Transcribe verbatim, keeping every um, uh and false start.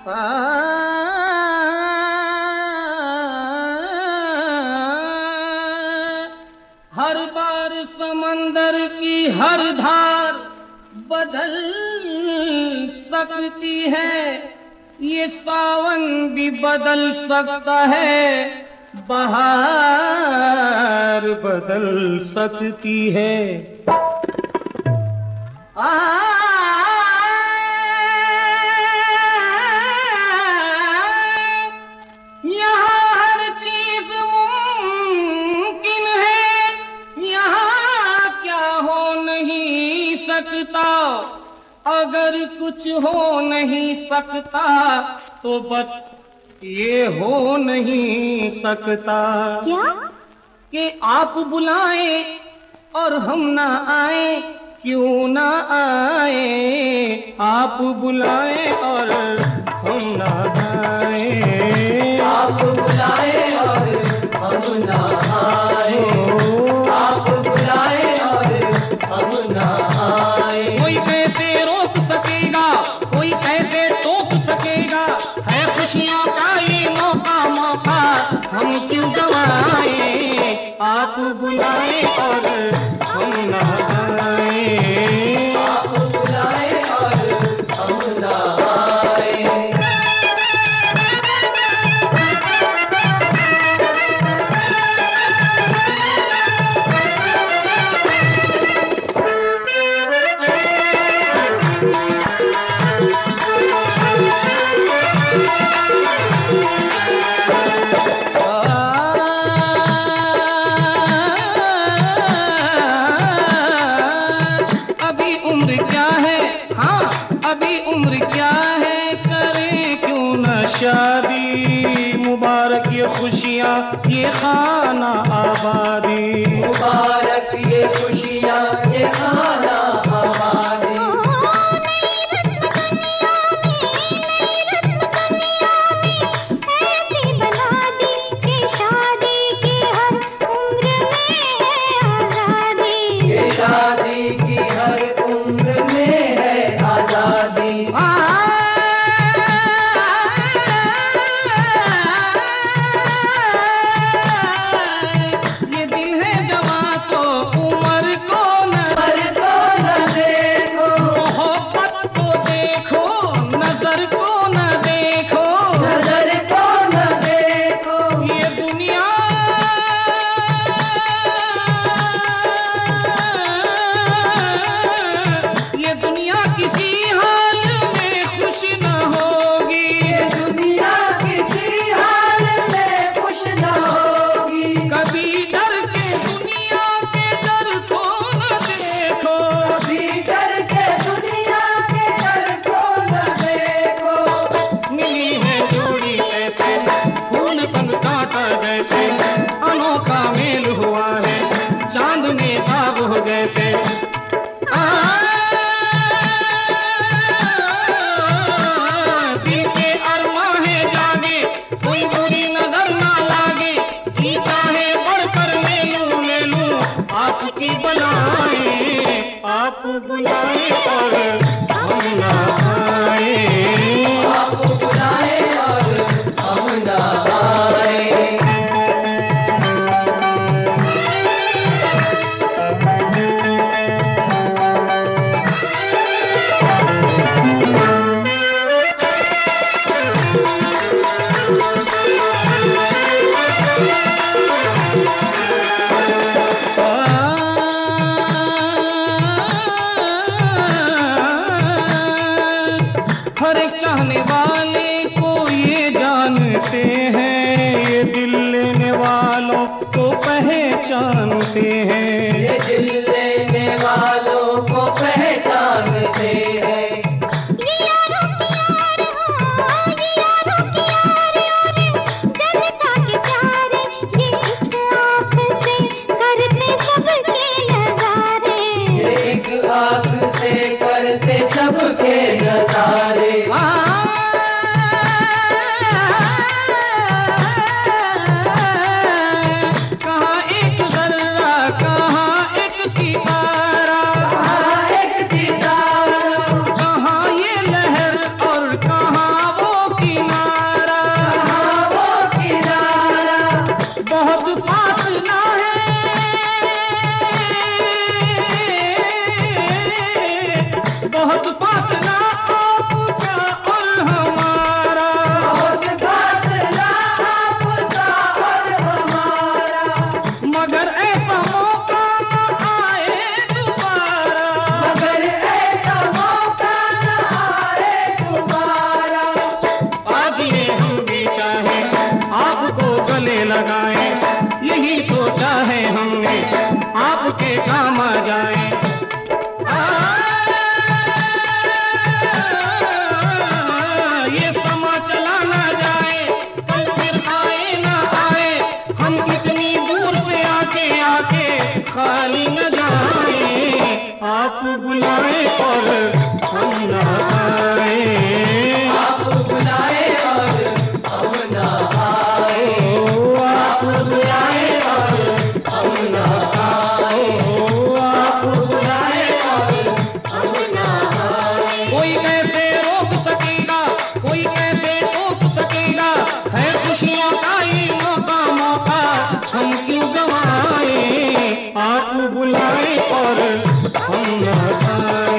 आ, हर बार समंदर की हर धार बदल सकती है, ये सावन भी बदल सकता है, बहार बदल सकती है। आ, यहाँ हर चीज मुमकिन है, यहाँ क्या हो नहीं सकता। अगर कुछ हो नहीं सकता तो बस ये हो नहीं सकता। क्या? कि आप बुलाएं और हम ना आए, क्यों ना आए। आप बुलाएं और हम ना आए, आप बुलाए और हम ना आए, आप बुलाए और हम ना आए। कोई कैसे रोक सकेगा, कोई कैसे टोक सकेगा, है खुशियों का ये मौका मौका हम क्यों गवाए। आप बुलाए और हम ना आए, आप बुलाए और हम ना आए। अभी उम्र क्या है, हाँ अभी उम्र क्या है, करें क्यों न शादी। मुबारक ये खुशियाँ ये खाना आबादी, मुबारक ये खुशियाँ ये खाना आबादी। शादी की हर उम्र में है आजादी। ये दिल है जवां तो उम्र को नजर को न देखो, मोहब्बत को देखो, नजर को न देखो, नजर को न देखो। ये दुनिया ये दुनिया किसी हाल में खुश न होगी, ये दुनिया किसी हाल में खुश न होगी। कभी डर के दुनिया के डर को न देखो, कभी डर के दुनिया के डर को न देखो। मिली है जोड़ी ऐसे फूल पंग कांटा जैसे, अनोखा मेल हुआ है चांद में ताब हो जैसे। आ, दिल के अरमा है जागे, कोई बुरी नजर ना लागे, जी चाहे बढ़कर ले लूं ले लूं आपकी बुलाए। आप बुलाए और हम ना आए, आप बुलाए और हम ना आए। हर एक चाहने वाले को ये जानते हैं, ये दिल लेने वालों को पहचानते हैं। ये दिल लेने वालों को पहचानते हैं। ये एक आँख से करते सबके नजारे। कहाँ एक जर्रा कहाँ एक सितारा, कहाँ एक सितारा, कहाँ ये लहर और कहाँ वो बहुत फासला आपका और हमारा, बहुत फासला आपका और हमारा, मगर ऐसा मौका न आए दोबारा, मगर ऐसा मौका न आए दोबारा। आज ये हम भी चाहे आपको गले लगाएं, यही सोचा है हमने आपके काम आ जाए। ये समा चला ना जाए, कल फिर आए ना आए, हम कितनी दूर से आके आके खाली न जाए। आप बुलाए और हम न आए, आप बुलाए और हम न आए, आप बुलाए और हम न आए, आप बुलाए और हम न आए। कोई कैसे रोक सकेगा, कोई कैसे रोक सकेगा, है खुशियों का ही मौका मौका, हम क्यों गवाए। आप बुलाए और हम न आए।